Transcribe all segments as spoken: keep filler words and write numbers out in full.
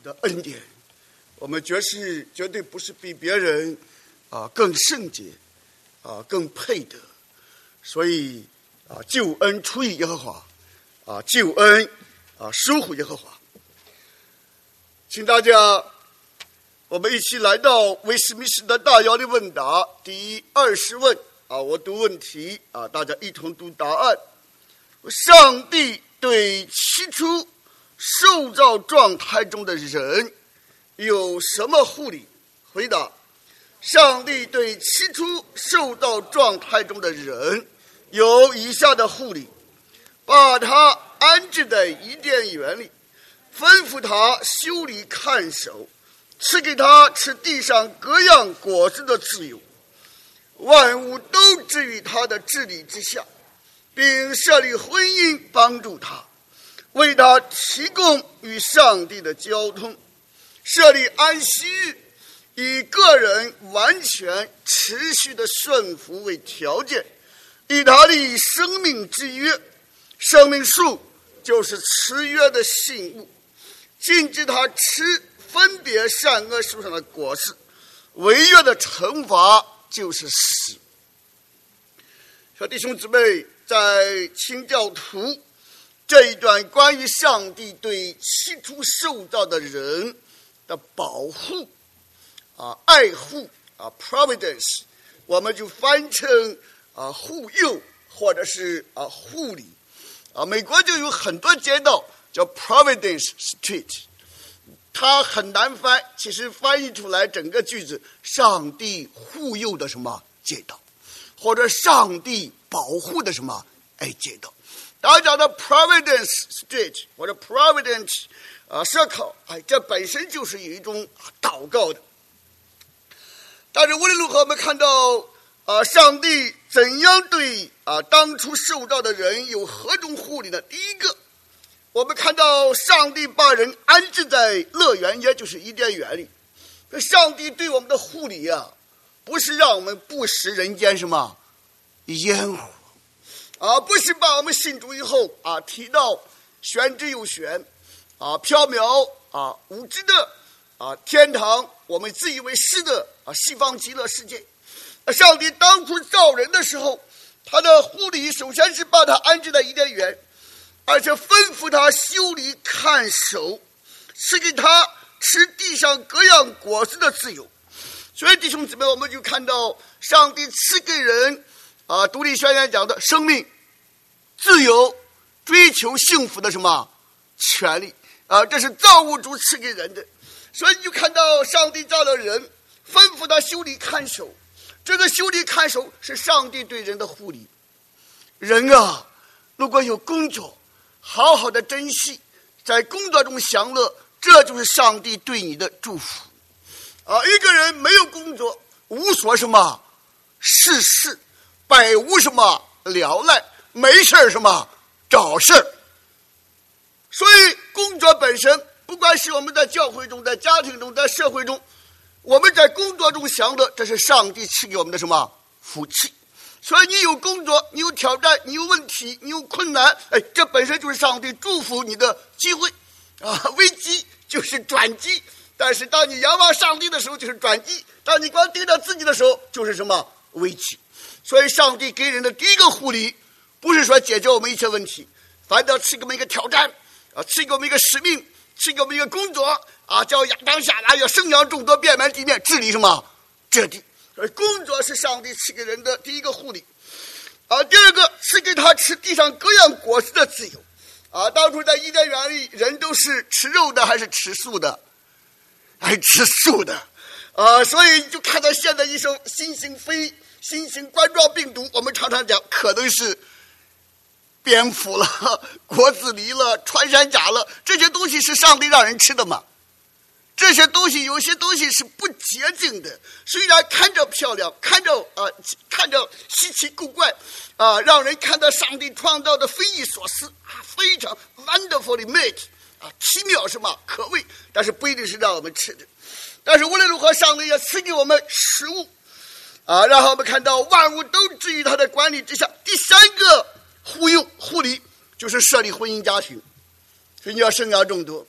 的恩典，我们绝是绝对不是比别人啊更圣洁啊更配得，所以啊救恩出于耶和华，啊救恩啊属乎耶和华。请大家我们一起来到威斯敏斯特大要的问答第二十问啊，我读问题啊，大家一同读答案。上帝对起初受造状态中的人有什么护理？回答：上帝对起初受造状态中的人有以下的护理：把他安置在伊甸园里，吩咐他修理看守，赐给他吃地上各样果子的自由，万物都置于他的治理之下，并设立婚姻帮助他，为他提供与上帝的交通，设立安息日，以个人完全持续的顺服为条件，以他立生命之约。生命树就是持约的信物，禁止他吃分别善恶树上的果实，违约的惩罚就是死。小弟兄姊妹，在清教徒这一段关于上帝对起初受造的人的保护啊、爱护啊 providence， 我们就翻成啊护佑或者是啊护理啊。美国就有很多街道叫 Providence Street， 它很难翻，其实翻译出来整个句子：上帝护佑的什么街道，或者上帝保护的什么哎街道。大家的 Providence Street 或者 Providence 啊 Circle， 哎，这本身就是有一种祷告的。但是无论如何，我们看到啊，上帝怎样对啊当初受造的人有何种护理呢？第一个，我们看到上帝把人安置在乐园，也就是伊甸园里。上帝对我们的护理啊，不是让我们不食人间什么烟火啊，不是把我们信主以后啊提到玄之又玄啊缥缈啊无知的啊天堂，我们自以为是的啊西方极乐世界。上帝当初造人的时候，他的护理首先是把他安置在伊甸园，而且吩咐他修理看守，赐给他吃地上各样果子的自由。所以弟兄姊妹，我们就看到上帝赐给人啊，独立宣言讲的生命、自由、追求幸福的什么权利啊，这是造物主赐给人的。所以你就看到上帝造了人，吩咐他修理看守。这个修理看守是上帝对人的护理。人啊，如果有工作，好好的珍惜，在工作中享乐，这就是上帝对你的祝福啊！一个人没有工作，无所什么事事，百无什么聊赖，没事什么找事儿。所以工作本身，不管是我们在教会中，在家庭中，在社会中，我们在工作中享乐，这是上帝赐给我们的什么福气。所以你有工作，你有挑战，你有问题，你有困难，哎，这本身就是上帝祝福你的机会啊！危机就是转机，但是当你仰望上帝的时候就是转机，当你光盯着自己的时候就是什么危机。所以上帝给人的第一个护理，不是说解决我们一切问题，反倒赐给我们一个挑战啊，赐给我们一个使命，赐给我们一个工作啊，叫亚当夏娃要生养众多，遍满地面，治理什么这地。所以工作是上帝赐给人的第一个护理啊。第二个，赐给他吃地上各样果实的自由啊。当初在伊甸园里，人都是吃肉的还是吃素的？还吃素的啊。所以就看到现在一种新型非新型冠状病毒，我们常常讲可能是蝙蝠了、果子狸了、穿山甲了，这些东西是上帝让人吃的吗？这些东西有些东西是不洁净的，虽然看着漂亮，看着啊、呃，看着稀奇古怪啊、呃，让人看到上帝创造的匪夷所思啊，非常 wonderfully made 啊，奇妙什么可畏，但是不一定是让我们吃的。但是无论如何，上帝也赐给我们食物啊，然后我们看到万物都置于他的管理之下。第三个护佑护理就是设立婚姻家庭，所以你要生养众多。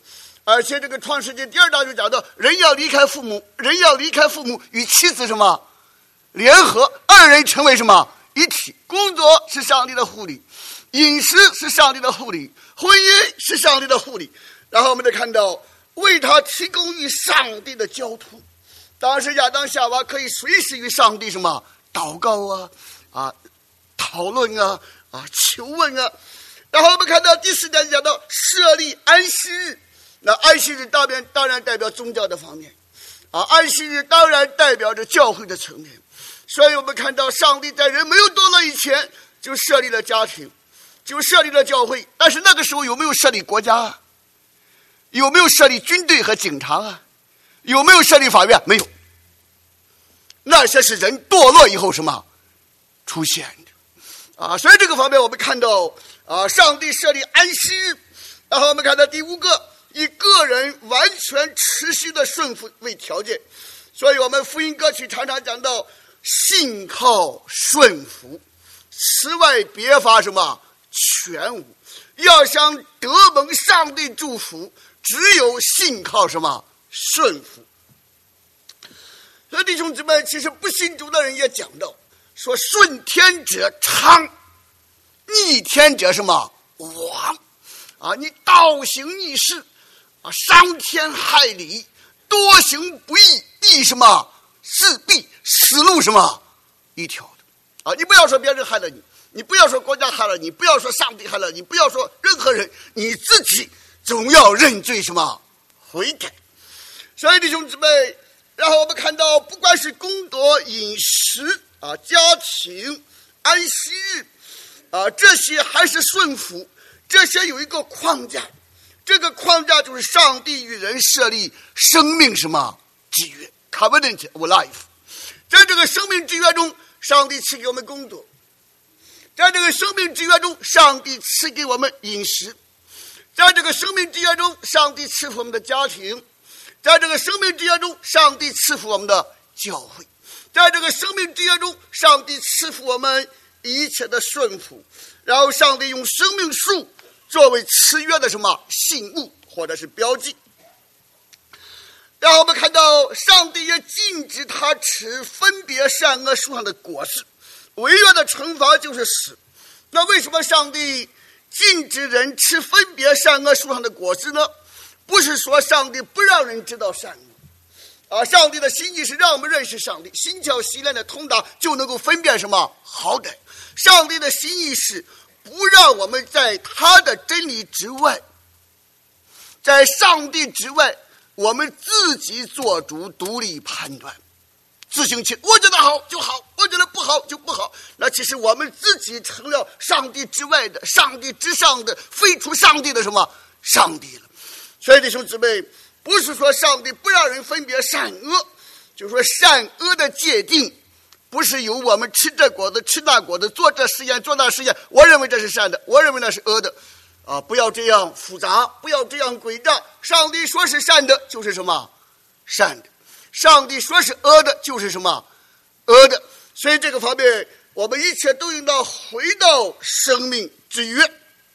而且这个创世纪第二章就讲到，人要离开父母，人要离开父母与妻子什么联合，二人成为什么一体。工作是上帝的护理，饮食是上帝的护理，婚姻是上帝的护理。然后我们再看到为他提供与上帝的交通。当时亚当夏娃可以随时与上帝什么祷告啊啊讨论啊啊求问啊。然后我们看到第四点讲到设立安息日，那安息日当然当然代表宗教的方面啊，安息日当然代表着教会的层面。所以我们看到上帝在人没有堕落以前就设立了家庭，就设立了教会。但是那个时候有没有设立国家啊？有没有设立军队和警察啊？有没有设立法院？没有。那些是人堕落以后什么出现的啊？所以这个方面我们看到啊，上帝设立安息日。然后我们看到第五个，以个人完全持续的顺服为条件。所以我们福音歌曲常常讲到信靠顺服，此外别法什么全无。要想得蒙上帝祝福，只有信靠什么顺服。所以弟兄姊妹，其实不信主的人也讲到说，顺天者昌，逆天者什么亡啊！你倒行逆施啊，伤天害理，多行不义，必什么是必死路什么一条的啊！你不要说别人害了你，你不要说国家害了你，不要说上帝害了你，不要说任何人，你自己总要认罪什么悔改。所以弟兄姊妹，然后我们看到不管是工作、饮食啊、家庭、安息日啊，这些还是顺服，这些有一个框架，这个框架就是上帝与人设立生命什么之约 covenant of life。 在这个生命之约中，上帝赐给我们工作，在这个生命之约中，上帝赐给我们饮食，在这个生命之约中，上帝赐福我们的家庭，在这个生命之约中，上帝赐福我们的教会，在这个生命之约中，上帝赐福我们一切的顺服。然后上帝用生命树作为赐约的什么信物或者是标记。然后我们看到上帝也禁止他吃分别善恶树上的果子，违约的惩罚就是死。那为什么上帝禁止人吃分别善恶树上的果子呢？不是说上帝不让人知道善恶啊，上帝的心意是让我们认识上帝，心窍习练的通达就能够分辨什么好歹。上帝的心意是不让我们在他的真理之外，在上帝之外，我们自己做主，独立判断，自行其我觉得好就好，我觉得不好就不好。那其实我们自己成了上帝之外的、上帝之上的、非除上帝的什么上帝了。所以弟兄姊妹，不是说上帝不让人分别善恶，就是说善恶的界定不是由我们吃这果子吃那果子，做这实验做那实验，我认为这是善的，我认为那是恶的啊！不要这样复杂，不要这样诡诈。上帝说是善的就是什么善的，上帝说是恶的就是什么恶的。所以这个方面我们一切都应当回到生命之约。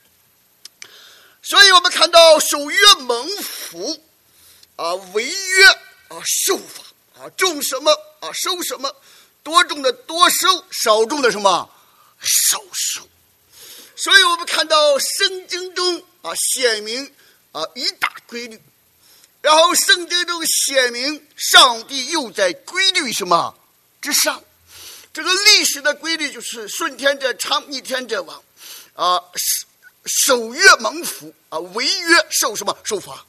所以我们看到守约蒙福啊，违约啊受罚啊，种什么啊收什么，多种的多收，少种的什么少收。所以我们看到圣经中啊显明啊一大规律，然后圣经中显明上帝又在规律什么之上。这个历史的规律就是顺天者昌，逆天者亡啊，守约蒙福啊，违约受什么受罚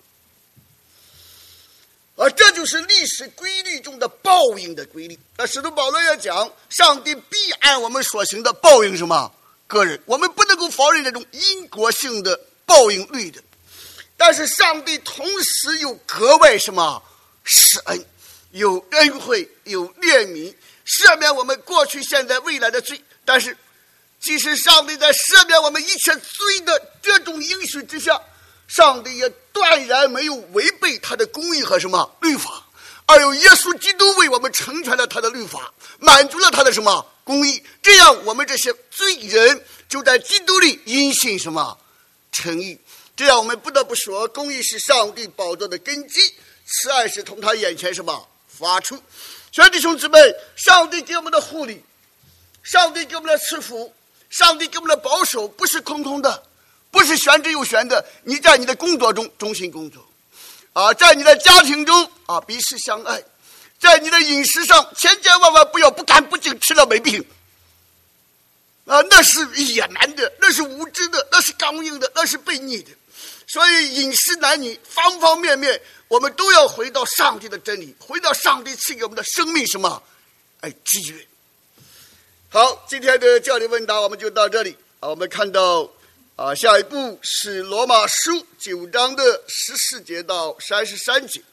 啊，这就是历史规律中的报应的规律。那使徒保罗也讲，上帝必按我们所行的报应什么个人，我们不能够否认这种因果性的报应律的。但是上帝同时又格外什么施恩，有恩惠，有怜悯，赦免我们过去现在未来的罪。但是即使上帝在赦免我们一切罪的这种应许之下，上帝也断然没有违背他的公义和什么律法，而有耶稣基督为我们成全了他的律法，满足了他的什么公义。这样我们这些罪人就在基督里因信什么称义。 这样我们不得不说，公义是上帝宝座的根基，慈爱是从他眼前什么发出。所以弟兄姊妹，上帝给我们的护理，上帝给我们的赐福，上帝给我们的保守，不是空空的，不是玄之又玄的。你在你的工作中忠心工作啊，在你的家庭中啊彼此相爱，在你的饮食上千千万万不要不干不净，吃了没病啊，那是野蛮的，那是无知的，那是刚硬的，那是悖逆的。所以饮食男女方方面面，我们都要回到上帝的真理，回到上帝赐给我们的生命什么哎知觉。好，今天的教理问答我们就到这里啊。我们看到啊，下一步是罗马书九章的十四节到三十三节，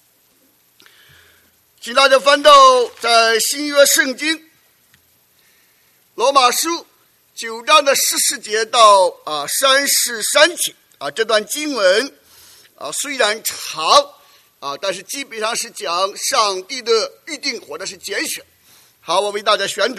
请大家翻到在新约圣经罗马书九章的十四节到啊三十三节啊。这段经文啊虽然长啊，但是基本上是讲上帝的预定或者是拣选。好，我为大家宣读。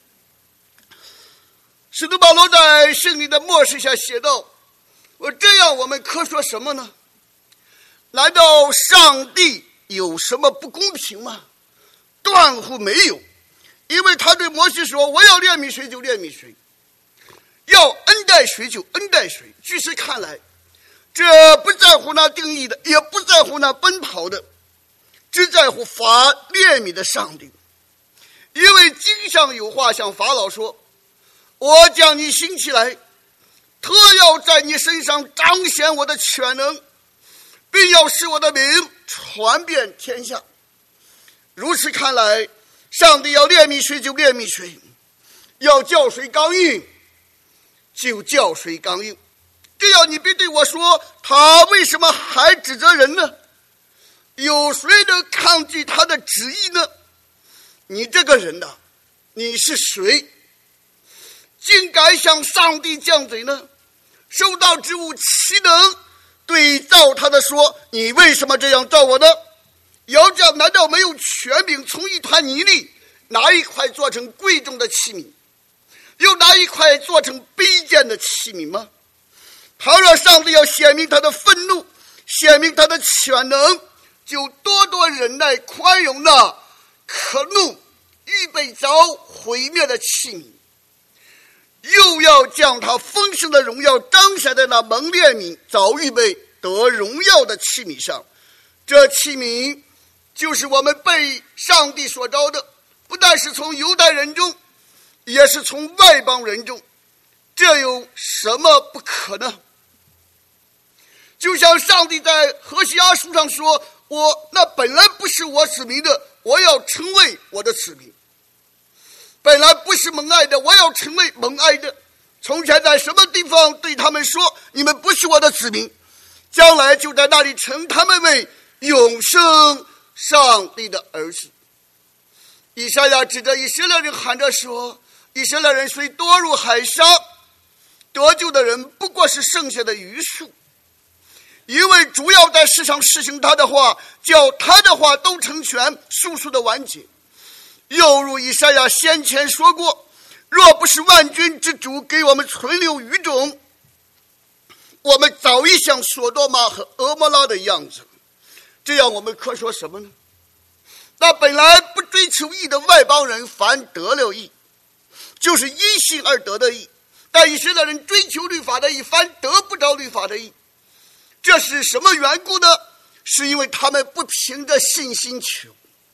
使徒保罗在圣灵的默示下写道：我这样我们可说什么呢？难道上帝有什么不公平吗？断乎没有，因为他对摩西说，我要怜悯谁就怜悯谁，要恩待谁就恩待谁。据此看来，这不在乎那定义的，也不在乎那奔跑的，只在乎发怜悯的上帝。因为经上有话向法老说，我将你兴起来，特要在你身上彰显我的全能，并要使我的名传遍天下。如此看来，上帝要怜悯谁就怜悯谁，要叫谁刚硬就叫谁刚硬。这样你别对我说，他为什么还指责人呢？有谁能抗拒他的旨意呢？你这个人呐、啊，你是谁，竟敢向上帝犟嘴呢？受到之物岂能对造他的说，你为什么这样造我呢？要这样，难道没有权柄从一团泥里拿一块做成贵重的器皿，又拿一块做成卑贱的器皿吗？倘若上帝要显明他的愤怒，显明他的全能，就多多忍耐宽容那可怒预备遭毁灭的器皿，又要将他丰盛的荣耀彰显在那蒙怜悯早预备得荣耀的器皿上。这器皿就是我们被上帝所召的，不但是从犹太人中，也是从外邦人中，这有什么不可呢？就像上帝在何西阿书上说，我那本来不是我子民的，我要成为我的子民；本来不是蒙爱的，我要成为蒙爱的。从前在什么地方对他们说，你们不是我的子民，将来就在那里称他们为永生上帝的儿子。以赛亚指着以色列人喊着说，以色列人虽多如海沙，得救的人不过是剩下的余数。因为主要在世上实行他的话，叫他的话都成全，速速的完结。又如以赛亚先前说过，若不是万军之主给我们存留余种，我们早已像索多玛和俄摩拉的样子。这样我们可说什么呢？那本来不追求义的外邦人，凡得了义，就是因信而得的义；但以色列人追求律法的义，凡得不着律法的义。这是什么缘故呢？是因为他们不凭着信心求，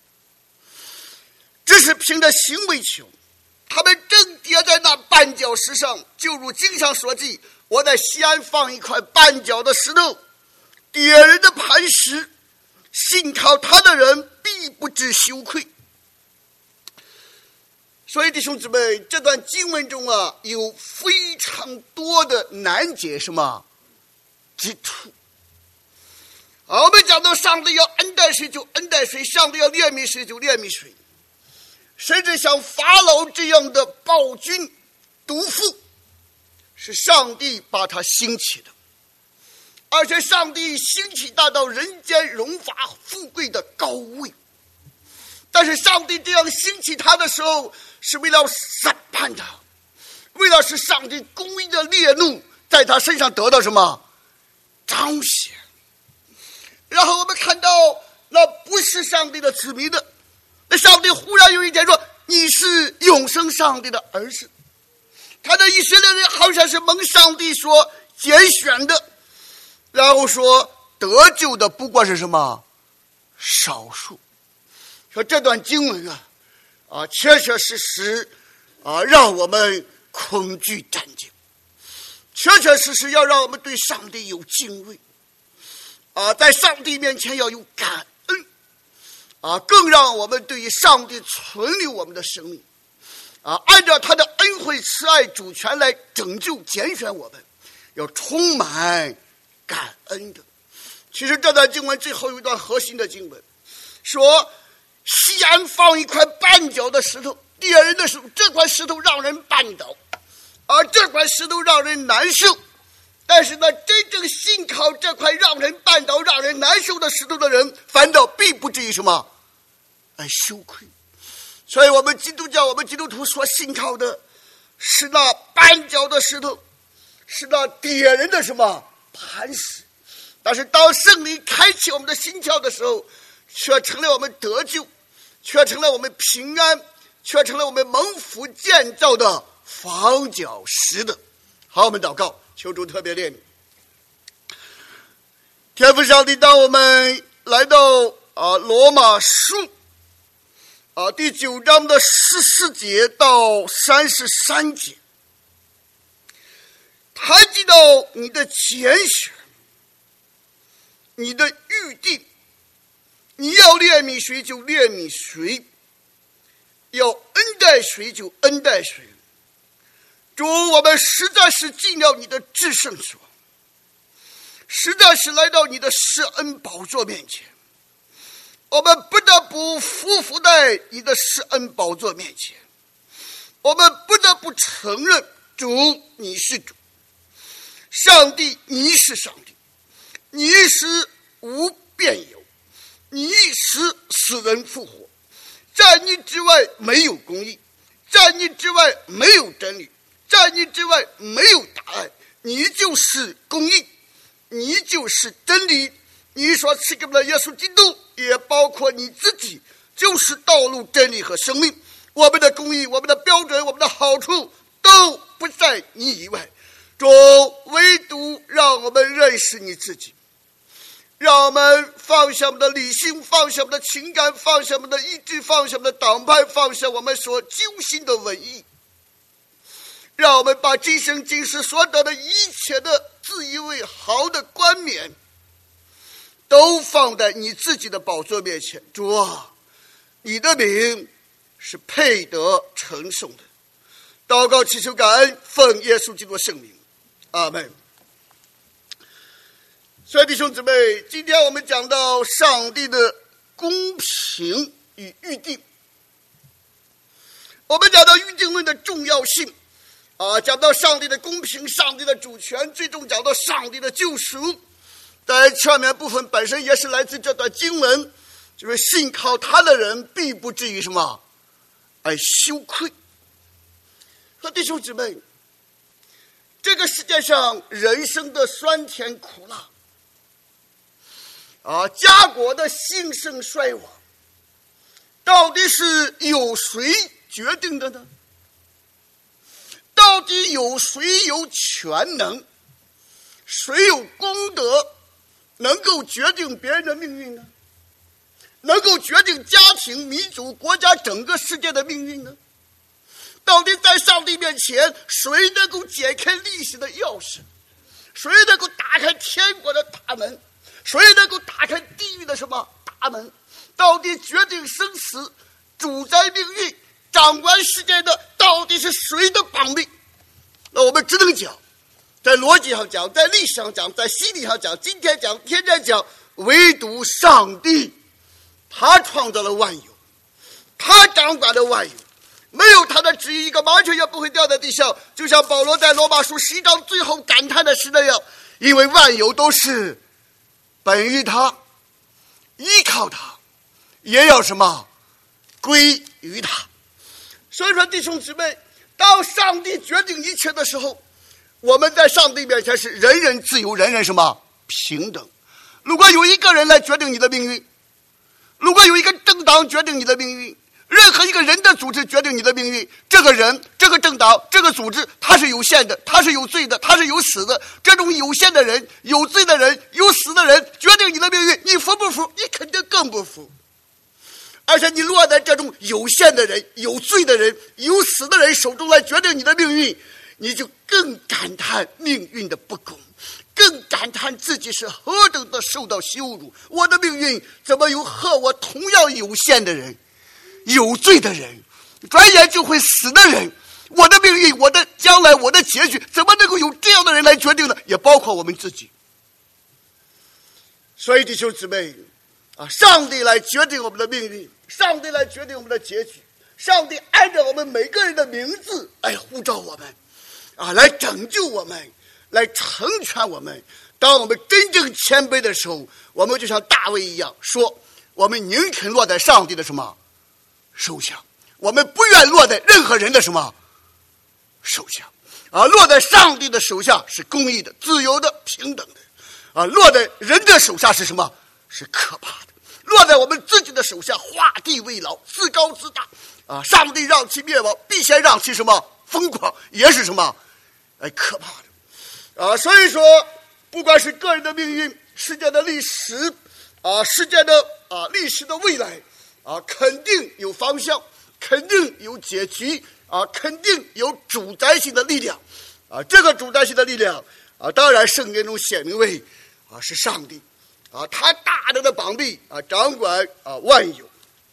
只是凭着行为求。他们正跌在那绊脚石上，就如经上所记，我在西安放一块绊脚的石头，跌人的磐石，信靠他的人必不知羞愧。所以弟兄姊妹，这段经文中啊，有非常多的难解什么之处。我们讲到上帝要恩待谁就恩待谁，上帝要怜悯谁就怜悯谁，甚至像法老这样的暴君毒妇，是上帝把他兴起的，而且上帝兴起达到人间荣华富贵的高位。但是上帝这样兴起他的时候，是为了审判他，为了使上帝公义的烈怒在他身上得到什么彰显。然后我们看到那不是上帝的子民的，那上帝忽然有一天说，你是永生上帝的儿子。他的以色列人好像是蒙上帝所拣选的，然后说得救的不过是什么少数。说这段经文啊啊，确确实实啊，让我们恐惧战兢，确确实实要让我们对上帝有敬畏啊，在上帝面前要有感恩啊，更让我们对于上帝存留我们的生命啊，按照他的恩惠慈爱主权来拯救拣选我们，要充满感恩的。其实这段经文最后有一段核心的经文，说西安放一块绊脚的石头，第二人的时候，这块石头让人绊倒，而这块石头让人难受。但是呢，真正信靠这块让人绊倒、让人难受的石头的人，反倒并不至于什么哎羞愧。所以我们基督教，我们基督徒所信靠的是那绊脚的石头，是那跌人的什么磐石。但是当圣灵开启我们的心窍的时候，却成了我们得救，却成了我们平安，却成了我们蒙福建造的房角石的。好，我们祷告，求主特别怜悯。天父上帝，当我们来到啊罗马书啊第九章的十四节到三十三节，谈及到你的拣选，你的预定，你要怜悯谁就怜悯谁，要恩待谁就恩待谁。主，我们实在是进了你的至圣所，实在是来到你的施恩宝座面前，我们不得不匍匐在你的施恩宝座面前，我们不得不承认，主你是主，上帝你是上帝，你是无变有，你使死人复活，在你之外没有公义，在你之外没有真理，在你之外没有答案，你就是公义，你就是真理，你所赐给我们的耶稣基督也包括你自己，就是道路真理和生命。我们的公义，我们的标准，我们的好处都不在你以外，主，唯独让我们认识你自己，让我们放下我们的理性，放下我们的情感，放下我们的意志，放下我们的党派，放下我们所揪心的文艺，让我们把今生今世所得的一切的自以为好的冠冕都放在你自己的宝座面前。主啊，你的名是配得称颂的。祷告祈求感恩，奉耶稣基督的圣名，阿们。所以弟兄姊妹，今天我们讲到上帝的公平与预定，我们讲到预定论的重要性啊，讲到上帝的公平，上帝的主权，最终讲到上帝的救赎。在前面部分本身也是来自这段经文，就是信靠他的人必不至于什么而羞愧。和弟兄姊妹，这个世界上人生的酸甜苦辣啊，家国的兴盛衰亡，到底是由谁决定的呢？到底有谁有全能，谁有功德能够决定别人的命运呢？能够决定家庭、民族、国家、整个世界的命运呢？到底在上帝面前，谁能够解开历史的钥匙？谁能够打开天国的大门？谁能够打开地狱的什么大门？到底决定生死、主宰命运、掌管世界的到底是谁的膀臂？那我们只能讲，在逻辑上讲，在历史上讲，在心理上讲，今天讲，天天讲，唯独上帝，他创造了万有，他掌管了万有，没有他的旨意，一个麻雀也不会掉在地上。就像保罗在罗马书十一章最后感叹的是那样，因为万有都是本于他，依靠他，也要什么归于他。所以说弟兄姊妹，当上帝决定一切的时候，我们在上帝面前是人人自由，人人什么平等。如果有一个人来决定你的命运，如果有一个政党决定你的命运，任何一个人的组织决定你的命运，这个人、这个政党、这个组织，它是有限的，它是有罪的，它是有死的。这种有限的人、有罪的人、有死的人决定你的命运，你服不服？你肯定更不服。而且你落在这种有限的人、有罪的人、有死的人手中来决定你的命运，你就更感叹命运的不公，更感叹自己是何等的受到羞辱。我的命运怎么有和我同样有限的人、有罪的人，转眼就会死的人？我的命运、我的将来、我的结局，怎么能够有这样的人来决定呢？也包括我们自己。所以弟兄姊妹啊，上帝来决定我们的命运，上帝来决定我们的结局，上帝按照我们每个人的名字来呼召我们啊，来拯救我们，来成全我们。当我们真正谦卑的时候，我们就像大卫一样说，我们宁肯落在上帝的什么手下，我们不愿落在任何人的什么手下啊！落在上帝的手下是公义的、自由的、平等的啊！落在人的手下是什么？是可怕的。落在我们自己的手下，画地为牢，自高自大啊！上帝让其灭亡，必先让其什么疯狂，也是什么哎可怕的啊！所以说，不管是个人的命运、世界的历史啊、世界的啊历史的未来啊，肯定有方向，肯定有结局啊，肯定有主宰性的力量啊！这个主宰性的力量啊，当然圣经中显明为啊是上帝啊，他大能的膀臂啊，掌管啊万有。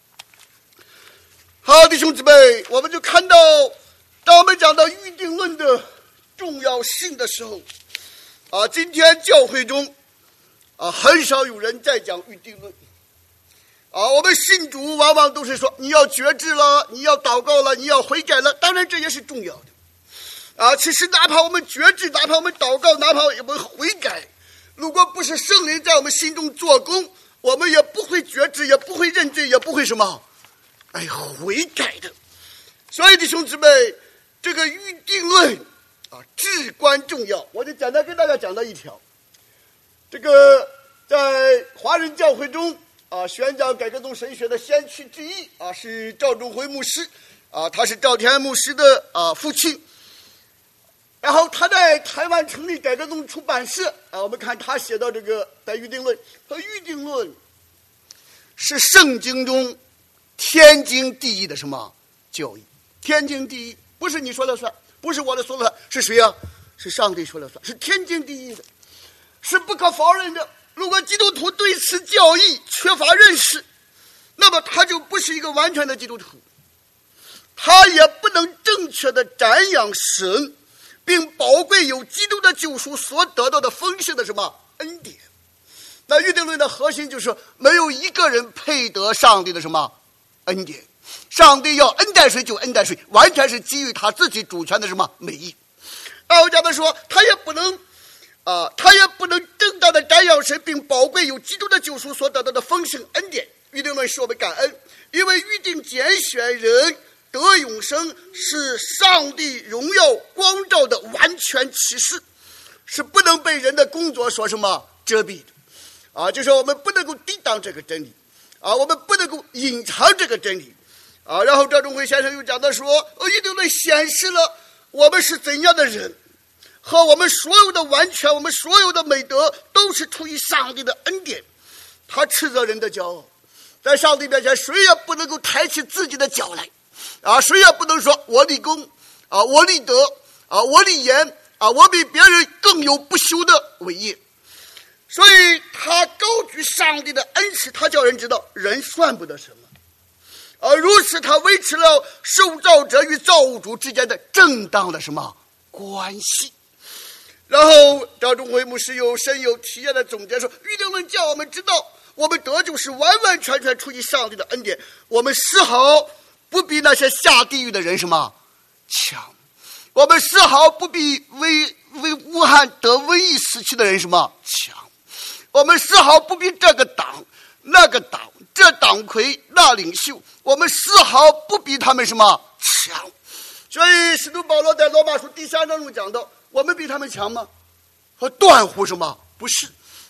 好，弟兄姊妹，我们就看到，当我们讲到预定论的重要性的时候啊，今天教会中啊很少有人在讲预定论啊。我们信主往往都是说你要决志了，你要祷告了，你要悔改了，当然这也是重要的啊。其实哪怕我们决志，哪怕我们祷告，哪怕我们悔改，如果不是圣灵在我们心中做工，我们也不会决志，也不会认罪，也不会什么哎悔改的。所以弟兄姊妹，这个预定论啊至关重要。我就简单跟大家讲到一条，这个在华人教会中啊，宣讲改革宗神学的先驱之一啊是赵忠辉牧师啊，他是赵天安牧师的啊父亲。然后他在台湾成立改革宗出版社啊，我们看他写到这个在预定论，和预定论是圣经中天经地义的什么教义？天经地义，不是你说了算，不是我的说了算，是谁啊？是上帝说了算，是天经地义的，是不可否认的。如果基督徒对此教义缺乏认识，那么他就不是一个完全的基督徒，他也不能正确的瞻仰神，并宝贵有基督的救赎所得到的丰盛的什么恩典。那预定论的核心就是没有一个人配得上帝的什么恩典，上帝要恩待谁就恩待谁，完全是基于他自己主权的什么美意。奥家们说他也不能啊，他也不能正当的瞻仰神，并宝贵有基督的救赎所得到的丰盛恩典。预定论使我们感恩，因为预定拣选人得永生是上帝荣耀光照的完全启示，是不能被人的工作所什么遮蔽的啊！就是我们不能够抵挡这个真理啊，我们不能够隐藏这个真理啊。然后赵忠辉先生又讲到说，预定论显示了我们是怎样的人，和我们所有的完全，我们所有的美德都是出于上帝的恩典。他斥责人的骄傲，在上帝面前谁也不能够抬起自己的脚来啊，谁也不能说我立功啊，我立德啊，我立言啊，我比别人更有不朽的伟业。所以他高举上帝的恩慈，他叫人知道人算不得什么，而如此他维持了受造者与造物主之间的正当的什么关系。然后赵忠辉牧师有深有体验的总结说，预定论叫我们知道我们得救是完完全全出于上帝的恩典，我们丝毫不比那些下地狱的人什么强，我们丝毫不比为为武汉得瘟疫死去的人什么强，我们丝毫不比这个党那个党这党魁那领袖，我们丝毫不比他们什么强。所以使徒保罗在罗马书第三章中讲到，我们比他们强吗？和断乎什么不是。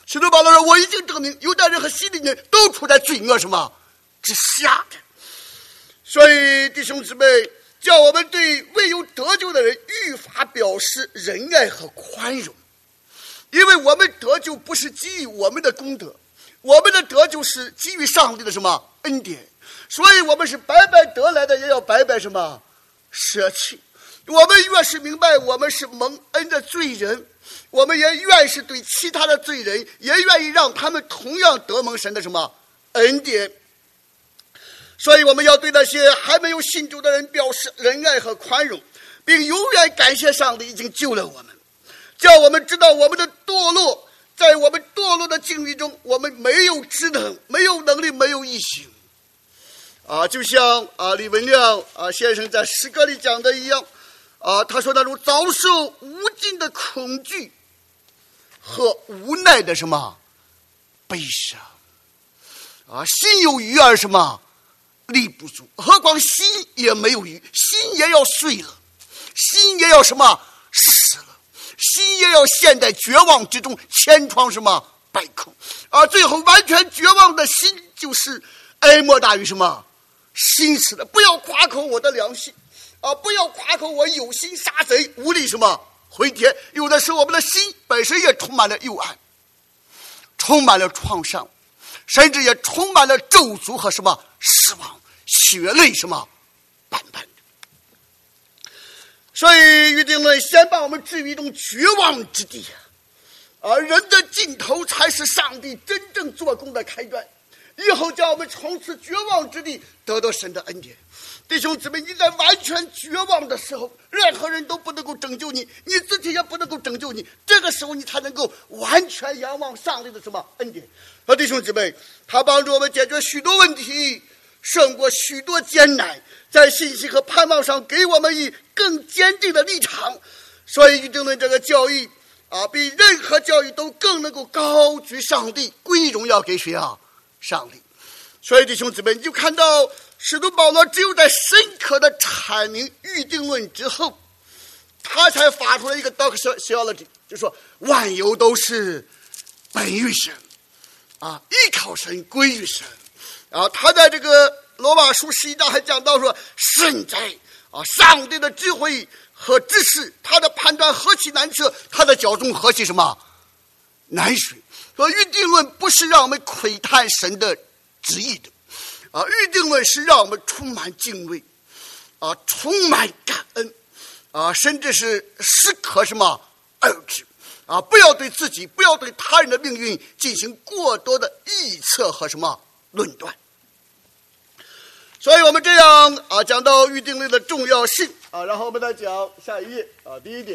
使徒保罗说，我已经证明犹太人和希利人都处在罪恶什么之下的。所以弟兄姊妹，叫我们对未有得救的人愈发表示仁爱和宽容，因为我们得救不是基于我们的功德，我们的得救是基于上帝的什么恩典，所以我们是白白得来的，也要白白什么舍弃。我们越是明白我们是蒙恩的罪人，我们也愿是对其他的罪人也愿意让他们同样得蒙神的什么恩典。所以我们要对那些还没有信主的人表示仁爱和宽容，并永远感谢上帝已经救了我们，叫我们知道我们的堕落，在我们堕落的境遇中，我们没有职能，没有能力，没有义行啊，就像啊李文亮啊先生在诗歌里讲的一样啊，他说那种遭受无尽的恐惧和无奈的什么悲伤啊，心有余而什么力不足，何况心也没有余，心也要碎了，心也要什么死了，心也要陷在绝望之中，千疮什么百孔，而最后完全绝望的心就是哀莫大于什么心死了。不要夸口我的良心啊！不要夸口我有心杀贼，无力什么回天。有的时候我们的心本身也充满了幽暗，充满了创伤，甚至也充满了咒诅和什么失望，血泪什么斑斑的。所以约定论先把我们置于一种绝望之地，而人的尽头才是上帝真正做工的开端，以后叫我们从此绝望之地得到神的恩典。弟兄姊妹，你在完全绝望的时候，任何人都不能够拯救你，你自己也不能够拯救你，这个时候你才能够完全仰望上帝的什么恩典。和弟兄姊妹，他帮助我们解决许多问题，胜过许多艰难，在信息和盼望上给我们以更坚定的立场。所以约定论这个教义啊，比任何教育都更能够高举上帝，归荣耀给谁啊？上帝。所以弟兄姊妹，你就看到使徒保罗只有在深刻的阐明预定论之后，他才发出了一个 doxology， 就说万有都是本于神啊，依靠神，归于神啊。他在这个罗马书十一章还讲到说，圣哉啊，上帝的智慧和知识，他的判断何其难测，他的脚中何其什么难水。说预定论不是让我们窥探神的旨意的啊，预定论是让我们充满敬畏啊，充满感恩啊，甚至是适可什么而止啊，不要对自己，不要对他人的命运进行过多的臆测和什么论断。所以我们这样啊讲到预定论的重要性啊，然后我们再讲下一页啊，第一点。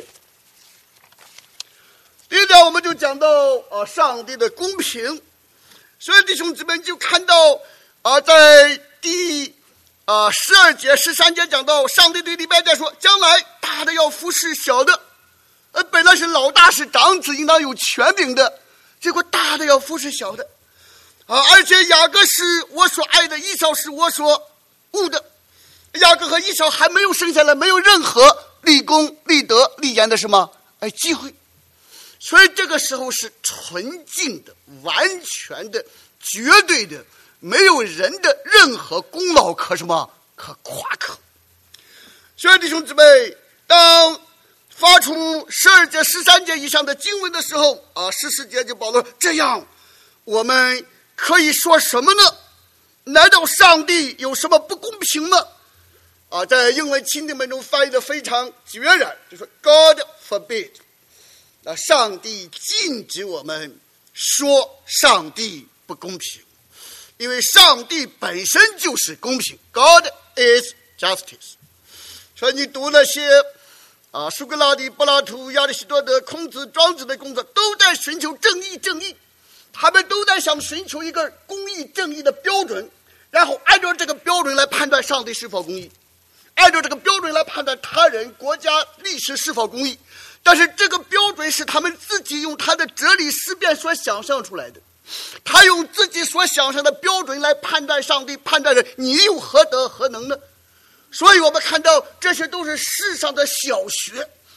第一点我们就讲到啊上帝的公平。所以弟兄姊妹就看到啊，在第啊十二节、十三节讲到，上帝对利百加说，将来大的要服侍小的，呃，本来是老大是长子，应当有权柄的，结果大的要服侍小的啊，而且雅各是我所爱的，以扫是我所恶的。雅各和以扫还没有生下来，没有任何立功、立德、立言的什么哎机会。所以这个时候是纯净的、完全的、绝对的，没有人的任何功劳可什么可夸口。所以弟兄姊妹，当发出十二节、十三节以上的经文的时候啊，十四节就保罗这样，我们可以说什么呢？难道上帝有什么不公平吗？啊，在英文钦定本中翻译的非常决然，就说 God forbid。那上帝禁止我们说上帝不公平，因为上帝本身就是公平 ，God is justice。所以你读那些啊，苏格拉底、柏拉图、亚里士多德、孔子、庄子的工作，都在寻求正义，正义，他们都在想寻求一个公义、正义的标准，然后按照这个标准来判断上帝是否公义，按照这个标准来判断他人、国家、历史是否公义。但是这个标准是他们自己用他的哲理思辨所想象出来的，他用自己所想象的标准来判断上帝，判断人，你又何德何能呢？所以我们看到这些都是世上的小学，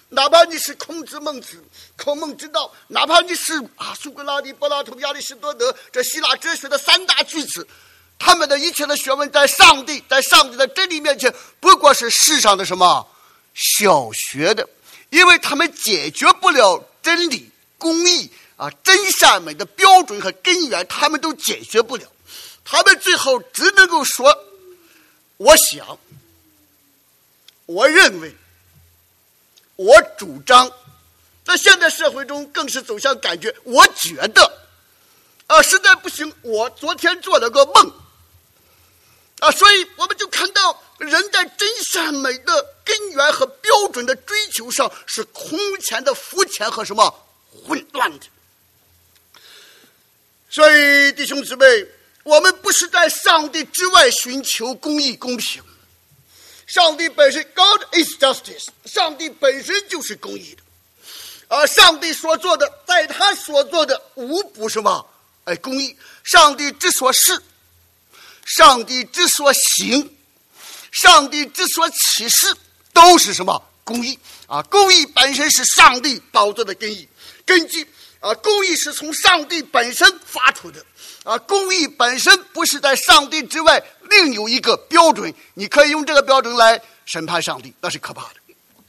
哪怕你是孔子、孟子、孔孟之道，哪怕你是啊苏格拉底、柏拉图、亚里士多德这希腊哲学的三大巨子，他们的一切的学问在上帝在上帝的真理面前不过是世上的什么小学的，因为他们解决不了真理、公义啊真善美的标准和根源，他们都解决不了，他们最后只能够说我想，我认为，我主张。在现代社会中更是走向感觉我觉得啊，实在不行我昨天做了个梦啊，所以我们就看到人在真善美的根源和标准的追求上是空前的肤浅和什么混乱的。所以弟兄姊妹，我们不是在上帝之外寻求公义公平，上帝本身 God is justice， 上帝本身就是公义的，而上帝所做的，在他所做的无不什么哎公义。上帝之所是，上帝之所行，上帝之所启示，都是什么公义啊！公义本身是上帝宝座的根基，根基啊！公义是从上帝本身发出的啊！公义本身不是在上帝之外另有一个标准，你可以用这个标准来审判上帝，那是可怕的。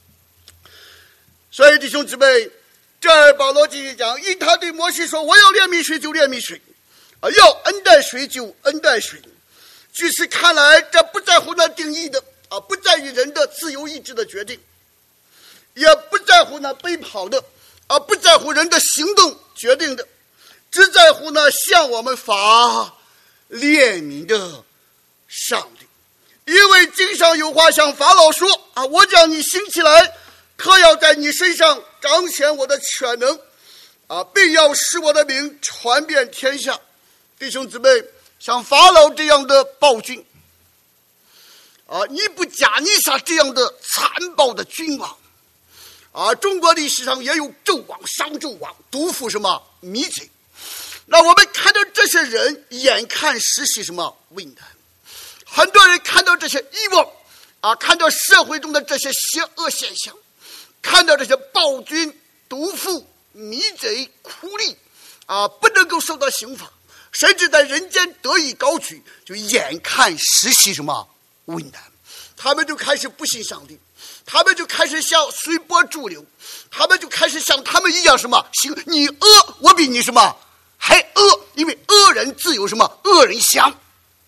所以弟兄姊妹，这儿保罗继续讲，因他对摩西说，我要怜悯谁就怜悯谁啊，要恩待谁就恩待谁。据此看来，这不在乎那定义的啊，不在于人的自由意志的决定，也不在乎那奔跑的啊，不在乎人的行动决定的，只在乎那向我们发怜悯的上帝。因为经上有话向法老说啊，我将你兴起来，特要在你身上彰显我的全能啊，并要使我的名传遍天下。弟兄姊妹，像法老这样的暴君啊，尼布甲尼撒这样的残暴的君王啊，中国历史上也有纣王、商纣王、毒妇什么迷贼。那我们看到这些人，眼看实习什么危难，很多人看到这些evil啊，看到社会中的这些邪恶现象，看到这些暴君、毒妇、迷贼、苦力啊，不能够受到刑罚，甚至在人间得以高举，就眼看实习什么危难，他们就开始不信上帝，他们就开始像随波逐流，他们就开始像他们一样什么行，你恶我比你什么还恶，因为恶人自有什么恶人相。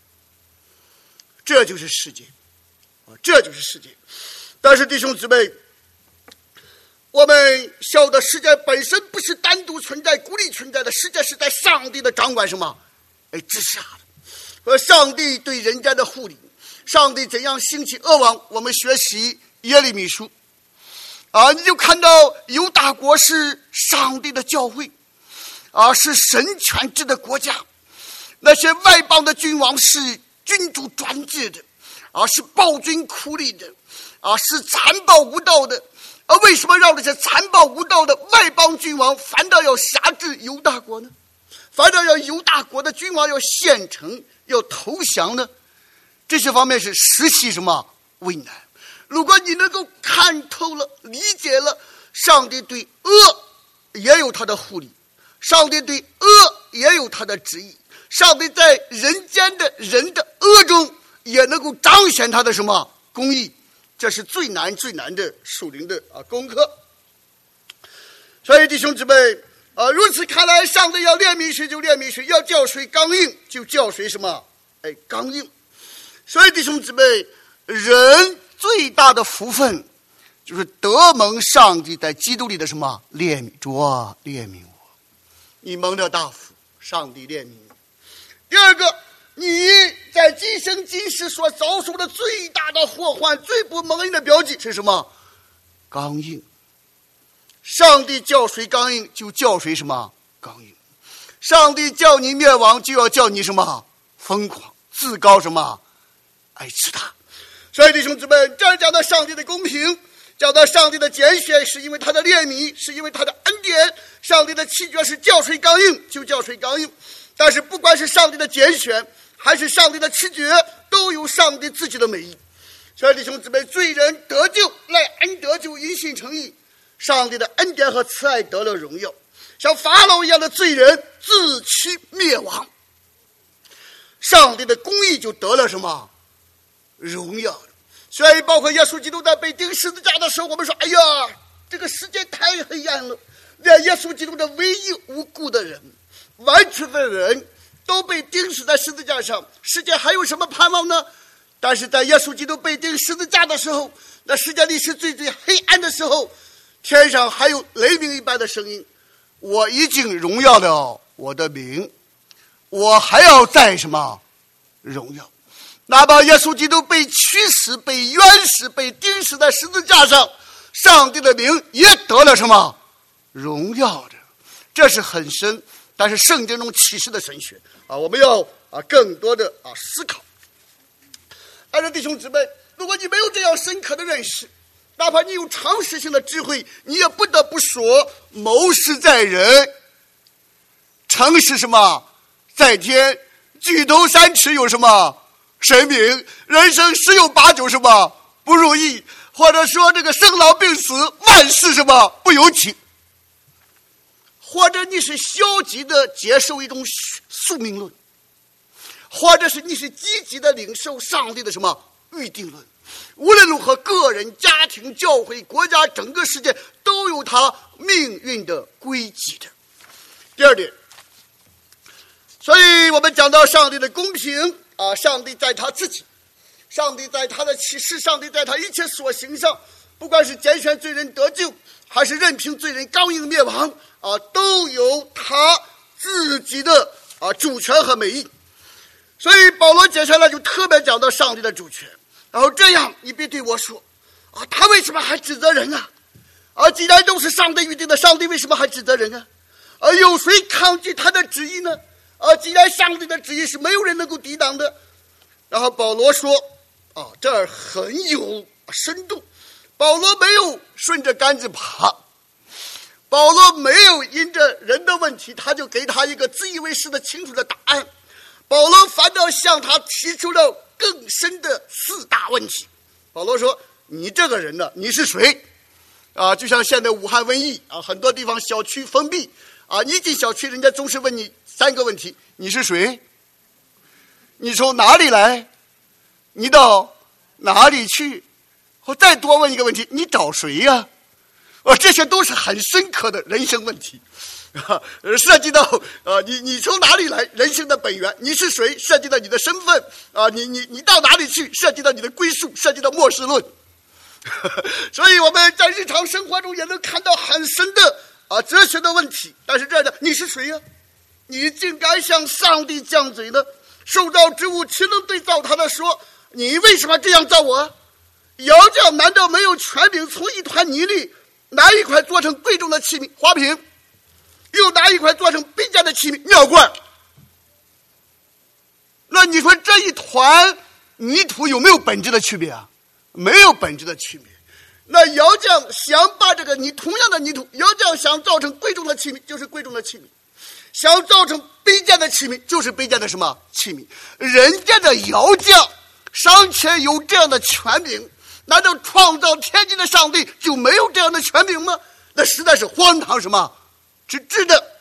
这就是世界啊，这就是世界。但是弟兄姊妹，我们晓得世界本身不是单独存在、孤立存在的，世界是在上帝的掌管什么哎之下的，和上帝对人间的护理，上帝怎样兴起恶王，我们学习耶利米书啊，你就看到犹大国是上帝的教会啊，是神权制的国家，那些外邦的君王是君主专制的啊，是暴君苦力的啊，是残暴无道的啊。为什么让这些残暴无道的外邦君王反倒要辖制犹大国呢？反倒要犹大国的君王要献城要投降呢？这些方面是实习什么为难。如果你能够看透了、理解了，上帝对恶也有他的护理，上帝对恶也有他的旨意，上帝在人间的人的恶中也能够彰显他的什么公义，这是最难最难的属灵的啊功课。所以弟兄姊妹啊，如此看来，上帝要怜悯谁就怜悯谁，要叫谁刚硬就叫谁什么哎刚硬。所以弟兄姊妹，人最大的福分就是得蒙上帝在基督里的什么怜悯，主啊怜悯我，你蒙了大福，上帝怜悯你。第二个，你在今生今世所遭受的最大的祸患、最不蒙恩的标记是什么？刚硬。上帝叫谁刚硬，就叫谁什么刚硬。上帝叫你灭亡，就要叫你什么疯狂、自高什么爱吃他。所以弟兄姊妹，这儿讲到上帝的公平，讲到上帝的拣选，是因为他的怜悯，是因为他的恩典。上帝的弃绝是叫谁刚硬就叫谁刚硬。但是不管是上帝的拣选还是上帝的弃绝，都有上帝自己的美意。所以弟兄姊妹，罪人得救赖恩得救因信称义， 上帝的恩典和慈爱得了荣耀，像法老一样的罪人自取灭亡，上帝的公义就得了什么荣耀。所以包括耶稣基督在被钉十字架的时候，我们说哎呀，这个世界太黑暗了，连耶稣基督的唯一无辜的人，完全的人都被钉死在十字架上，世界还有什么盼望呢？但是在耶稣基督被钉十字架的时候，那世界历史最最黑暗的时候，天上还有雷鸣一般的声音，我已经荣耀了我的名，我还要再什么荣耀。哪怕耶稣基督被屈死、被冤死、被钉死在十字架上，上帝的名也得了什么荣耀的。这是很深，但是圣经中启示的神学啊，我们要啊更多的啊思考。但是弟兄姊妹，如果你没有这样深刻的认识，哪怕你有常识性的智慧，你也不得不说，谋事在人，诚实什么在天，举头三尺有什么神明，人生十有八九什么不如意，或者说这个生老病死，万事什么不由己，或者你是消极的接受一种宿命论，或者是你是积极的领受上帝的什么预定论。无论如何，个人、家庭、教会、国家，整个世界都有它命运的轨迹的。第二点，所以我们讲到上帝的公平啊，上帝在他自己，上帝在他的启示，上帝在他一切所行上，不管是拣选罪人得救，还是任凭罪人刚硬灭亡啊，都有他自己的啊主权和美意。所以保罗接下来就特别讲到上帝的主权。然后这样你别对我说啊，他为什么还指责人啊？啊，既然都是上帝预定的，上帝为什么还指责人啊？啊，有谁抗拒他的旨意呢？啊，既然上帝的旨意是没有人能够抵挡的。然后保罗说啊，这儿很有深度。保罗没有顺着杆子爬，保罗没有因着人的问题他就给他一个自以为是的清楚的答案，保罗反倒向他提出了更深的四大问题。保罗说，你这个人呢，你是谁啊？就像现在武汉瘟疫啊，很多地方小区封闭啊，你进小区人家总是问你三个问题，你是谁？你从哪里来？你到哪里去？或再多问一个问题，你找谁呀？啊，这些都是很深刻的人生问题啊，涉及到啊，你你从哪里来，人生的本源，你是谁，涉及到你的身份啊，你你你到哪里去，涉及到你的归宿，涉及到末世论。所以我们在日常生活中也能看到很深的啊哲学的问题。但是这样的，你是谁呀？你竟敢向上帝犟嘴呢？受造之物岂能对造他的说，你为什么这样造我？窑匠难道没有权柄从一团泥里拿一块做成贵重的器皿花瓶，又拿一块做成卑贱的器皿尿罐？那你说这一团泥土有没有本质的区别啊？没有本质的区别。那窑匠想把这个泥同样的泥土，窑匠想造成贵重的器皿就是贵重的器皿，想造成卑贱的器皿就是卑贱的什么器皿。人家的窑匠尚且有这样的权柄，难道创造天地的上帝就没有这样的权柄吗？那实在是荒唐什么之至的。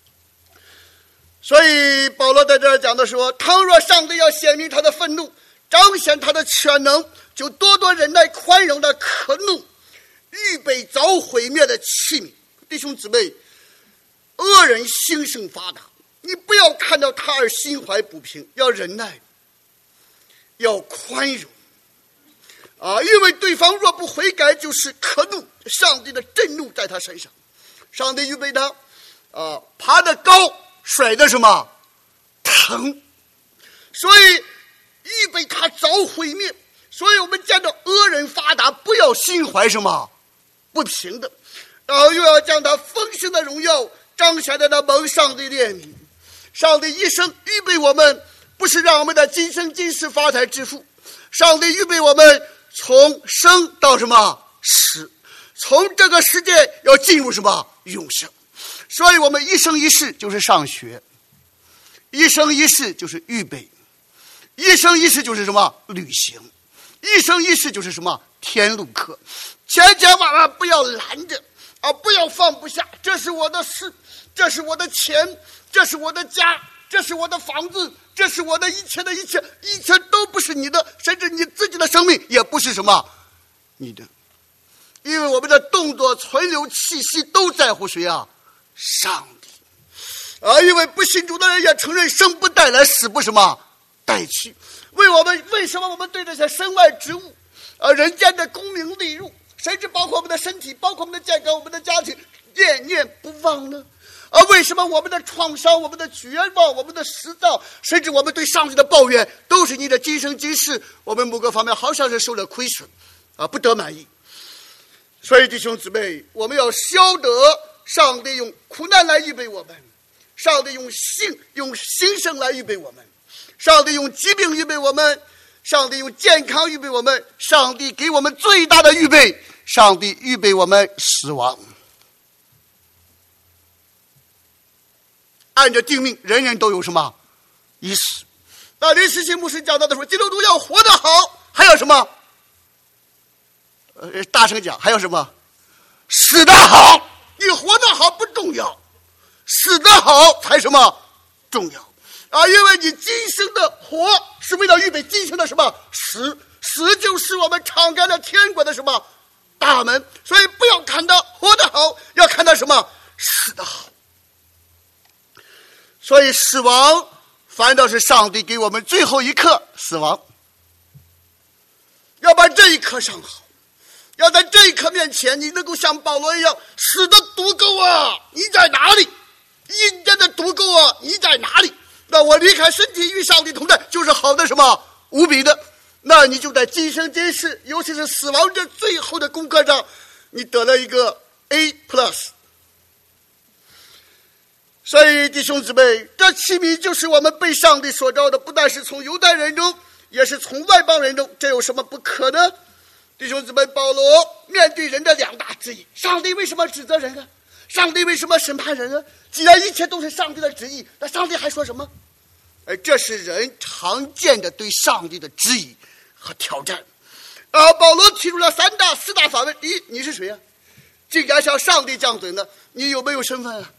所以保罗在这儿讲的说，倘若上帝要显明他的愤怒，彰显他的全能，就多多忍耐宽容的可怒，预备遭毁灭的器皿。弟兄姊妹，恶人兴盛发达，你不要看到他而心怀不平，要忍耐，要宽容啊！因为对方若不悔改，就是可怒，上帝的震怒在他身上。上帝预备他啊，爬得高，甩的什么疼，所以预备他遭毁灭。所以我们见到恶人发达，不要心怀什么不平的，然后又要将他丰盛的荣耀彰显在那蒙上帝怜悯。上帝一生预备我们，不是让我们的今生今世发财致富，上帝预备我们从生到什么死，从这个世界要进入什么永生。所以我们一生一世就是上学，一生一世就是预备，一生一世就是什么旅行，一生一世就是什么天路客。千千万万不要拦着， 啊，不要放不下，这是我的事，这是我的钱，这是我的家，这是我的房子，这是我的一切的一切，一切都不是你的，甚至你自己的生命也不是什么你的。因为我们的动作、存留、气息都在乎谁啊？上帝啊！因为不信主的人也承认生不带来，死不什么带去。为我们为什么我们对这些身外之物啊、人间的功名利禄，甚至包括我们的身体，包括我们的健康，我们的家庭，念念不忘呢？啊，为什么我们的创伤、我们的绝望、我们的失造，甚至我们对上帝的抱怨，都是你的今生今世，我们某个方面好像是受了亏损啊，不得满意。所以弟兄姊妹，我们要晓得上帝用苦难来预备我们，上帝用幸用新生来预备我们，上帝用疾病预备我们，上帝用健康预备我们，上帝给我们最大的预备，上帝预备我们死亡。按着定命，人人都有什么一死。那林世新牧师讲到的说，基督徒要活得好，还有什么？呃，大声讲，还有什么？死得好。你活得好不重要，死得好才什么重要啊？因为你今生的活是为了预备今生的什么死，死就是我们敞开了天国的什么大门。所以不要看到活得好，要看到什么死得好。所以死亡反倒是上帝给我们最后一刻死亡，要把这一刻上好，要在这一刻面前你能够像保罗一样，死的毒钩啊你在哪里，阴间的毒钩啊你在哪里，那我离开身体与上帝同在就是好的什么无比的，那你就在今生今世，尤其是死亡这最后的功课上，你得了一个 A plus。所以弟兄姊妹，这启明就是我们被上帝所召的，不但是从犹太人中，也是从外邦人中，这有什么不可呢？弟兄姊妹，保罗面对人的两大质疑，上帝为什么指责人啊？上帝为什么审判人啊？既然一切都是上帝的旨意，那上帝还说什么？而这是人常见的对上帝的质疑和挑战。啊，保罗提出了三大四大反问：第一，你是谁啊？竟然向上帝降罪呢？你有没有身份啊？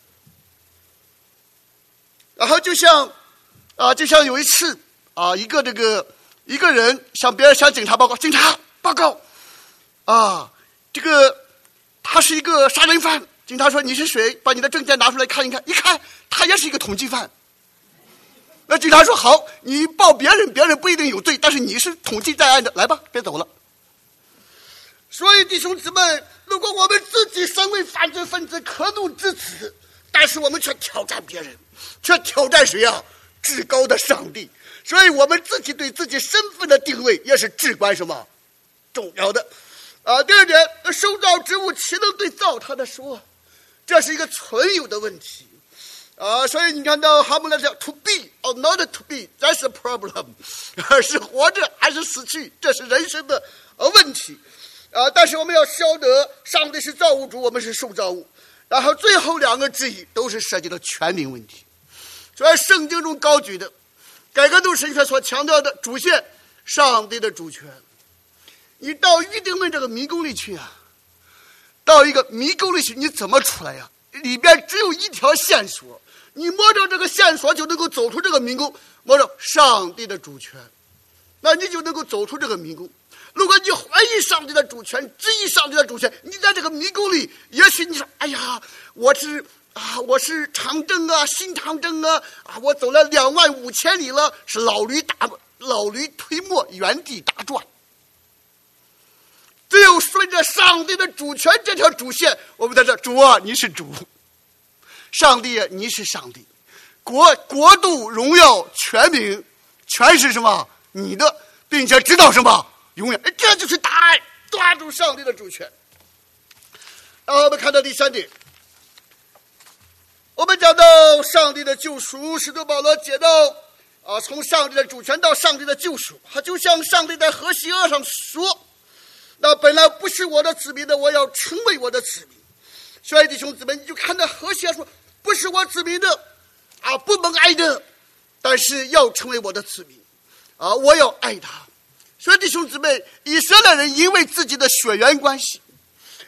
然后就像啊，就像有一次啊，一个这个一个人向别人向警察报告，警察报告啊，这个他是一个杀人犯。警察说你是谁？把你的证件拿出来看一看，一看他也是一个通缉犯。那警察说好，你报别人，别人不一定有罪，但是你是统计在案的，来吧，别走了。所以弟兄姊妹，如果我们自己身为犯罪分子，可怒至此，但是我们却挑战别人，却挑战谁啊？至高的上帝。所以我们自己对自己身份的定位也是至关什么重要的啊。第二点，受造之物岂能对造他的说？这是一个存有的问题啊。所以你看到哈姆雷特 to be or not to be, that's a problem 是活着还是死去，这是人生的问题啊。但是我们要晓得，上帝是造物主，我们是受造物。然后最后两个质疑都是涉及到权柄问题。所以圣经中高举的改革度神学所强调的主线，上帝的主权。你到预定论这个迷宫里去啊，到一个迷宫里去，你怎么出来呀？里边只有一条线索，你摸着这个线索就能够走出这个迷宫，摸着上帝的主权，那你就能够走出这个迷宫。如果你怀疑上帝的主权，质疑上帝的主权，你在这个迷宫里，也许你说哎呀，我是啊，我是长征啊，新长征啊，啊，我走了两万五千里了，是老驴打老驴推磨，原地打转。只有顺着上帝的主权这条主线，我们在这，主啊，你是主，上帝啊，你是上帝，国国度荣耀权柄全是什么你的，并且知道什么永远，这就是答案，抓住上帝的主权。然后我们看到第三点，我们讲到上帝的救赎，使徒保罗解到啊，从上帝的主权到上帝的救赎，他就像上帝在何西阿上说，那本来不是我的子民的，我要成为我的子民。所以弟兄姊妹，你就看到何西阿说，不是我子民的啊，不蒙爱的，但是要成为我的子民啊，我要爱他。所以弟兄姊妹，以色列人因为自己的血缘关系，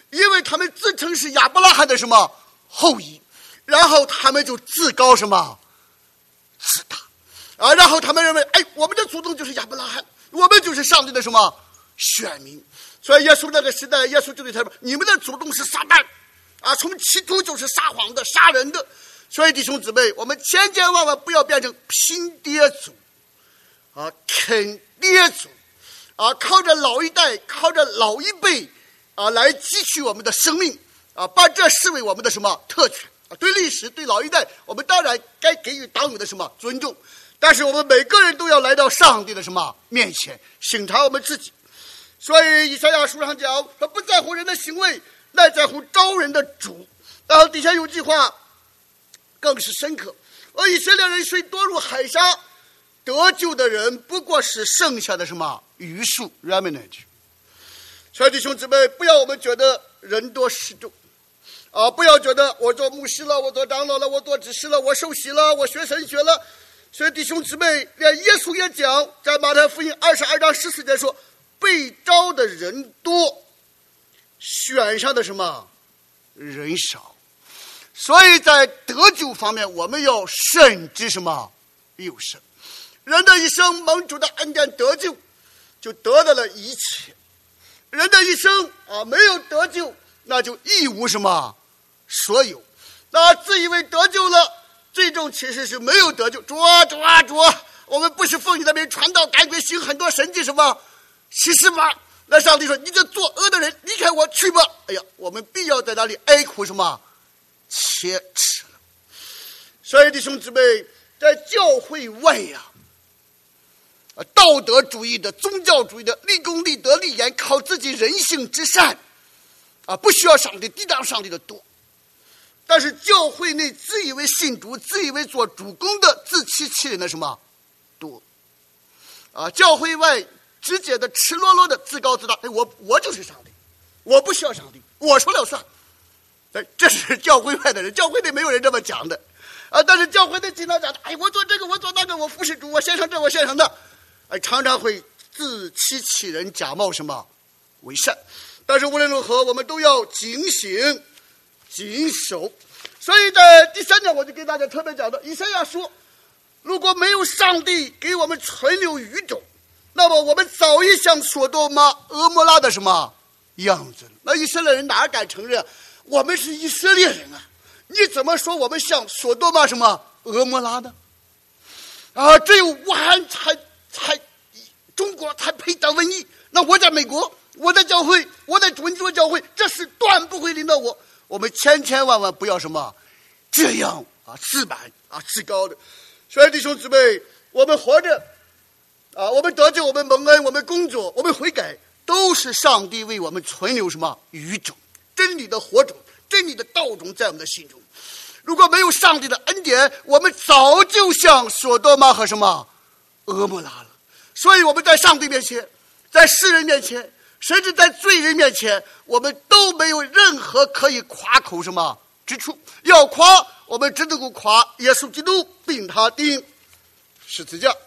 因为他们自称是亚伯拉罕的什么后裔，然后他们就自高什么自大啊，然后他们认为，哎，我们的祖宗就是亚伯拉罕，我们就是上帝的什么选民。所以耶稣那个时代，耶稣就对他们，你们的祖宗是撒旦啊，从起初就是撒谎的、杀人的。所以弟兄姊妹，我们千千万万不要变成拼爹族啊、啃爹族啊，靠着老一代、靠着老一辈啊来汲取我们的生命啊，把这视为我们的什么特权啊？对历史、对老一代，我们当然该给予当有的什么尊重，但是我们每个人都要来到上帝的什么面前，审查我们自己。所以以赛亚书上讲，他不在乎人的行为，乃在乎招人的主。然后底下有句话更是深刻，而以色列人虽多如海沙，得救的人不过是剩下的什么余数 remnant。 所以弟兄姊妹，不要我们觉得人多势众啊，不要觉得我做牧师了，我做长老了，我做执事了，我受洗了，我学神学了。所以弟兄姊妹，连耶稣也讲，在马太福音二十二章十四节说，被招的人多，选上的什么人少。所以在得救方面，我们要慎之什么又慎。人的一生蒙主的恩典得救，就得到了一切。人的一生啊，没有得救，那就一无什么所有。那自以为得救了，最终其实是没有得救。主啊主啊主啊，我们不是奉你的名传道赶鬼行很多神迹什么其实吗？那上帝说，你这作恶的人，离开我去吧。哎呀，我们必要在那里哀哭什么切齿了。所以弟兄姊妹，在教会外呀、啊，道德主义的、宗教主义的、立功立德立言，靠自己人性之善啊，不需要上帝、抵挡上帝的多。但是教会内自以为信主、自以为做主公的、自欺欺人的什么多啊？教会外直接的、赤裸裸的自高自大，哎，我我就是上帝，我不需要上帝，我说了算。哎，这是教会外的人，教会内没有人这么讲的啊。但是教会内经常讲的，哎，我做这个，我做那个，我服侍主，我献上这，我献上那，哎，常常会自欺欺人，假冒什么为善。但是无论如何，我们都要警醒、谨守。所以在第三讲，我就给大家特别讲的，以赛亚说，如果没有上帝给我们存留余种，那么我们早已像索多玛、俄摩拉的什么样子了。那以色列人哪敢承认我们是以色列人啊？你怎么说我们像索多玛什么俄摩拉呢？啊，只有武汉才才中国才配当瘟疫，那我在美国，我在教会，我在主做教会，这事断不会临到我。我们千千万万不要什么这样啊自满啊自高的。所以弟兄姊妹，我们活着啊，我们得救，我们蒙恩，我们工作，我们悔改，都是上帝为我们存留什么余种，真理的火种，真理的道种在我们的心中。如果没有上帝的恩典，我们早就像索多玛和什么俄摩拉了。所以我们在上帝面前，在世人面前，甚至在罪人面前，我们都没有任何可以夸口什么之处。要夸，我们只能够夸耶稣基督并他钉十字架。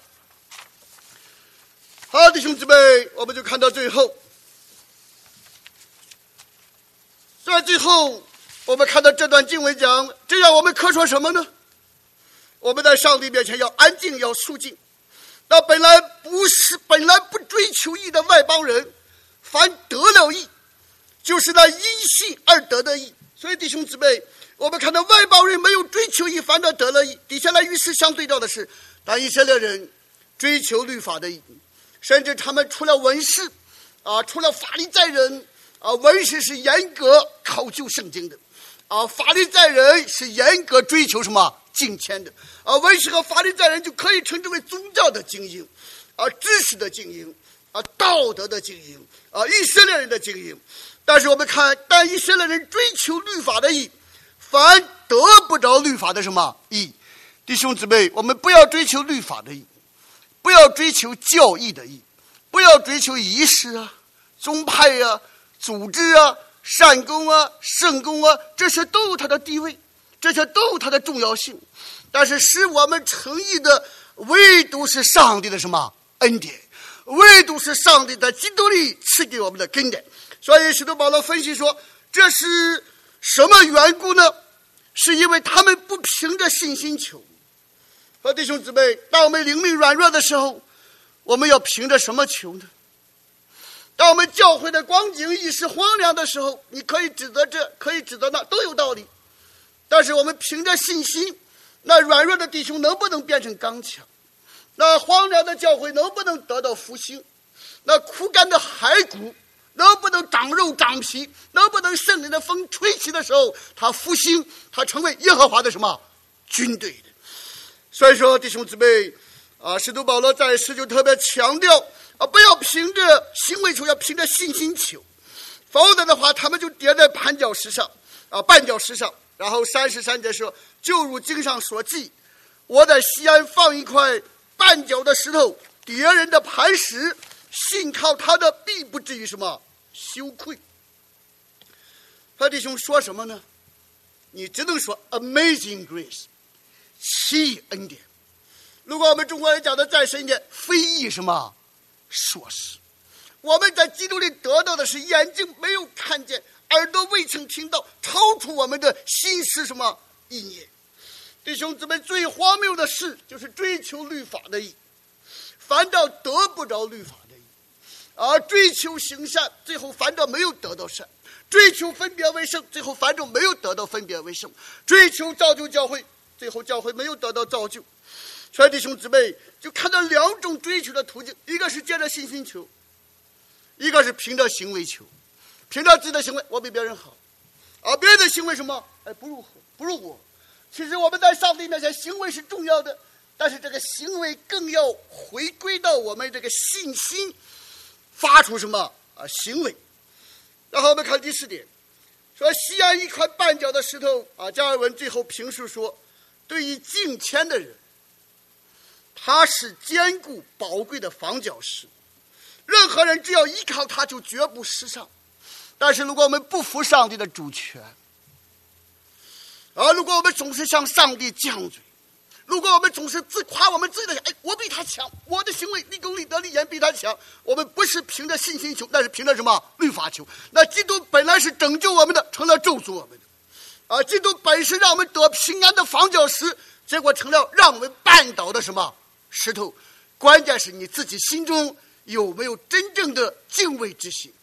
好，弟兄姊妹，我们就看到最后。在最后，我们看到这段经文讲，这让我们可说什么呢？我们在上帝面前要安静，要肃静。那本来不是本来不追求义的外邦人，凡得了义，就是那因信而得的义。所以弟兄姊妹，我们看到外邦人没有追求义，反倒得了义。底下来与此相对照的是，当以色列人追求律法的义，甚至他们除了文士啊，除了法利赛人啊，文士是严格考究圣经的啊，法利赛人是严格追求什么敬虔的啊，文士和法利赛人就可以称之为宗教的精英啊，知识的精英啊，道德的精英啊，以色列人的精英。但是我们看，但以色列人追求律法的义，反得不着律法的什么义。弟兄姊妹，我们不要追求律法的义，不要追求教义的义，不要追求仪式啊、宗派啊、组织啊、善功啊、圣功啊，这些都有它的地位，这些都有它的重要性。但是使我们诚意的，唯独是上帝的什么恩典，唯独是上帝在基督里赐给我们的恩典。所以使徒保罗分析说， 这是什么缘故呢？是因为他们不凭着信心求。和弟兄姊妹，当我们灵命软弱的时候，我们要凭着什么求呢？当我们教会的光景一时荒凉的时候，你可以指责这，可以指责那，都有道理。但是我们凭着信心，那软弱的弟兄能不能变成刚强？那荒凉的教会能不能得到复兴？那枯干的骸骨能不能长肉长皮？能不能圣灵的风吹起的时候，它复兴，它成为耶和华的什么军队的？所以说，弟兄姊妹啊，使徒保罗在世就特别强调啊，不要凭着行为求，要凭着信心求，否则的话，他们就跌在绊脚石上啊，绊脚石上。然后三十三节说，就如经上所记，我在西安放一块绊脚的石头，敌人的磐石，信靠他的必不至于什么羞愧。和弟兄说什么呢？你只能说 amazing grace， 奇异恩典。如果我们中国人讲的再深一点，非议什么说是。我们在基督里得到的是眼睛没有看见，耳朵未曾听到，超出我们的心思什么意念。弟兄姊妹，最荒谬的事就是追求律法的义，反倒得不着律法的义；而追求行善，最后反倒没有得到善；追求分别为圣，最后反倒没有得到分别为圣；追求造就教会，最后教会没有得到造就。所以弟兄姊妹就看到两种追求的途径，一个是借着信心求，一个是凭着行为求。凭着自己的行为，我比别人好，而别人的行为什么？哎，不如不如我。其实我们在上帝面前，行为是重要的，但是这个行为更要回归到我们这个信心，发出什么啊行为。然后我们看第四点，说西安一块绊脚的石头啊，加尔文最后评述说，对于敬虔的人，它是坚固宝贵的防脚石，任何人只要依靠它，就绝不失丧。但是如果我们不服上帝的主权，而如果我们总是向上帝犟嘴，如果我们总是自夸我们自己的，哎，我比他强，我的行为立功立德立言比他强，我们不是凭着信心求，那是凭着什么律法求。那基督本来是拯救我们的，成了咒诅我们的啊！基督本是让我们得平安的防脚石，结果成了让我们绊倒的什么石头。关键是你自己心中有没有真正的敬畏之心，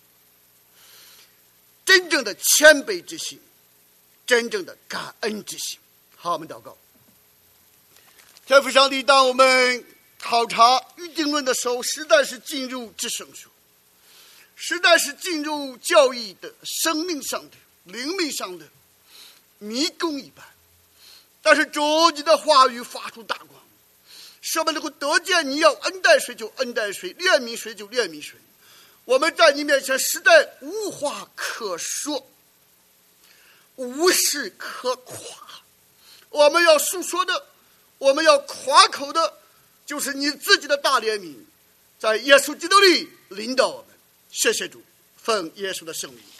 真正的谦卑之心，真正的感恩之心。好，我们祷告。天父上帝，当我们考察预定论的时候，实在是进入至圣书，实在是进入教义的生命上的灵命上的迷宫一般。但是主你的话语发出大光，使我们能够得见你要恩待谁就恩待谁，怜悯谁就怜悯谁。我们在你面前实在无话可说，无事可夸。我们要诉说的，我们要夸口的，就是你自己的大怜悯，在耶稣基督里领导我们。谢谢主，奉耶稣的圣名。